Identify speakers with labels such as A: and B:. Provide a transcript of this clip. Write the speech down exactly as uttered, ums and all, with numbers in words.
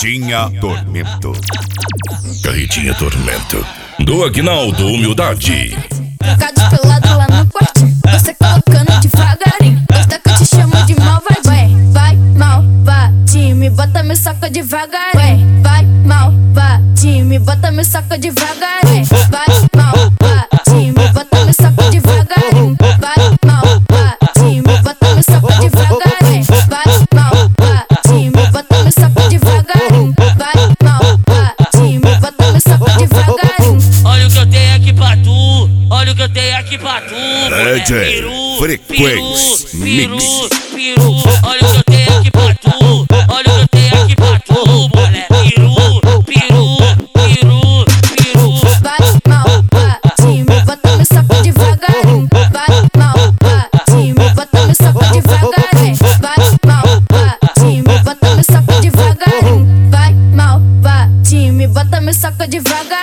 A: Carretinha Tormento.
B: Carretinha Tormento do Aguinaldo Humildade.
C: Trocado pelado lá no quartinho, você colocando devagarinho. Gosta que eu te chamo de malvadinho. Vai, malvadinho, me bota me soca devagarinho. Vai, malvadinho, me bota me soca devagarinho. Vai, malvadinho, me bota me soca devagarinho. Vai, malvadinho, me bota me soca devagarinho. Vai, malvadinho, me bota me soca devagarinho. Vai, malvadinho, me bota me soca devagarinho.
D: Olha o que eu tenho aqui pra tu, olha o que eu tenho aqui pra tu.
A: D J Frequência Mix.
D: Piru, olha o que eu tenho aqui pra tu, olha o que eu tenho aqui pra tu, mulher. Piru, piru, piru, piru.
C: Vai, malvadinho, me bota me soca devagarinho. Vai, malvadinho, me bota me soca devagarinho. Vai, malvadinho, me bota me soca devagarinho. Vai, malvadinho, me bota me soca devagarinho.